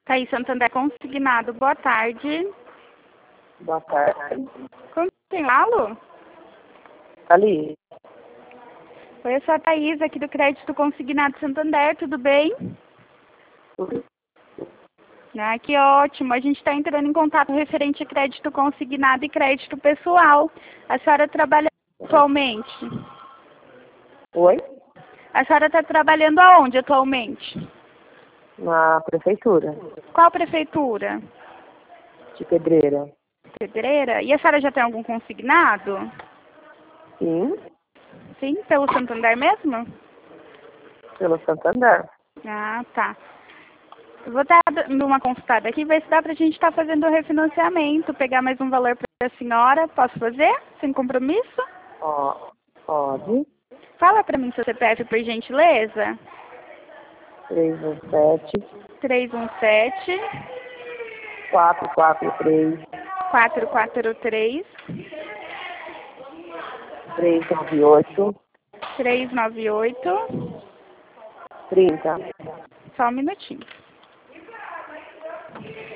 Thaís Santander Consignado, boa tarde. Boa tarde. Com quem falo? Ali. Oi, eu sou a Thaís, aqui do Crédito Consignado Santander, tudo bem? Ah, que ótimo. A gente está entrando em contato referente a crédito consignado e crédito pessoal. A senhora trabalha atualmente? Oi? A senhora está trabalhando aonde atualmente? Na prefeitura Qual prefeitura? de Pedreira. Pedreira? E a senhora já tem algum consignado? Sim, Sim, pelo Santander mesmo? pelo Santander. Ah, tá. Eu vou estar dando uma consultada aqui, ver se dá pra gente estar fazendo o refinanciamento, pegar mais um valor para a senhora. Posso fazer? Sem compromisso? Ó, pode. Fala pra mim seu CPF, por gentileza. 317 317 443 443 398 398. 30. Só um minutinho.